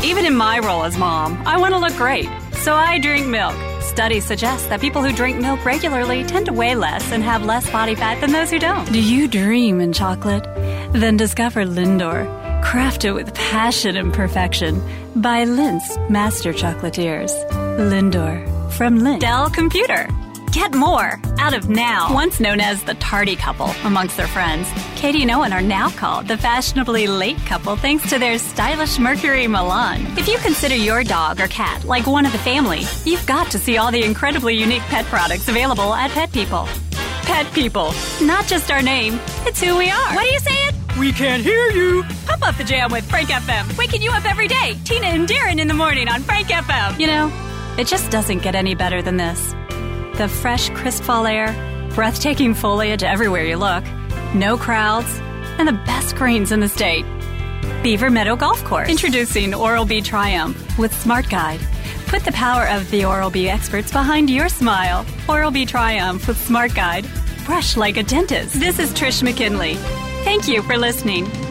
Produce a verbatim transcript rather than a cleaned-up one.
Even in my role as mom, I want to look great, so I drink milk. Studies suggest that people who drink milk regularly tend to weigh less and have less body fat than those who don't. Do you dream in chocolate? Then discover Lindor, crafted with passion and perfection by Lindt's master chocolatiers. Lindor, from Lindt. Dell Computer. Get more out of Now. Once known as the tardy couple amongst their friends, Katie and Owen are now called the fashionably late couple thanks to their stylish Mercury Milan. If you consider your dog or cat like one of the family, you've got to see all the incredibly unique pet products available at Pet People. Pet People. Not just our name, it's who we are. What are you saying? We can't hear you. Pump up the jam with Frank F M. Waking you up every day. Tina and Darren in the morning on Frank F M. You know, it just doesn't get any better than this. The fresh, crisp fall air, breathtaking foliage everywhere you look, no crowds, and the best greens in the state. Beaver Meadow Golf Course. Introducing Oral-B Triumph with Smart Guide. Put the power of the Oral-B experts behind your smile. Oral-B Triumph with Smart Guide. Brush like a dentist. This is Trish McKinley. Thank you for listening.